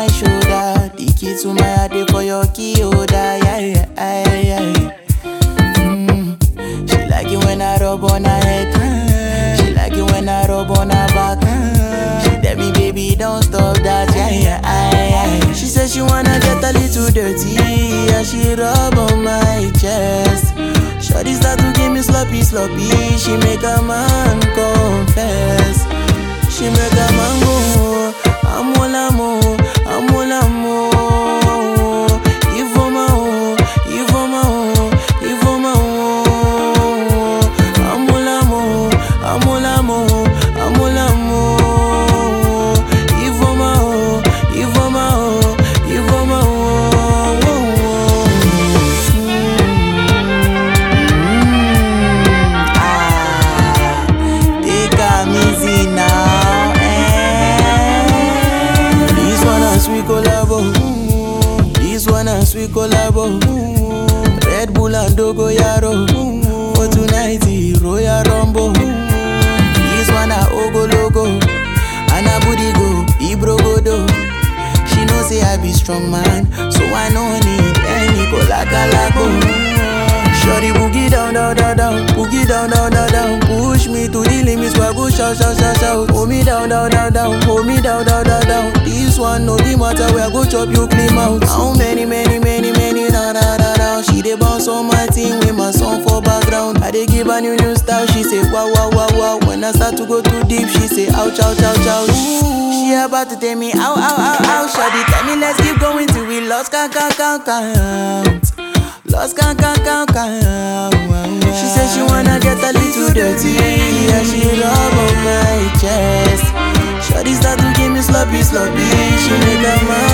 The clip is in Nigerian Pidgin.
shoulder. The key to my heart dey for your key holder. Yeah. She like it when I rub on her head. She like it when I rub on her back. She tell me, baby, don't stop that. Yeah. She said she wanna get a little dirty. Yeah, she rub on my chest. Shawty start to give me sloppy. She make a man confess. She make a man go, I'm all amour. Sweet collabo, Red Bull and Dogo Yaro. For tonight, Royal Rumble. This one a Ogo Logo, and a booty go, Ibro Godo. She know say I be strong man, so I no need any Colacalago. Shorty boogie down, boogie down. Push me to the limits, where I go shout. Hold me down, hold me down. This one no be matter, where I go chop you clean out. How many, da. She dey bounce on my team with my song for background. I dey give her new style, she say wow. When I start to go too deep, she say ouch. She about to tell me ow. Shawty tell me let's keep going till we lost count. Lost count. She said she wanna get a little dirty. Yeah, she rub on my chest. Shawty start to give me sloppy. She make a man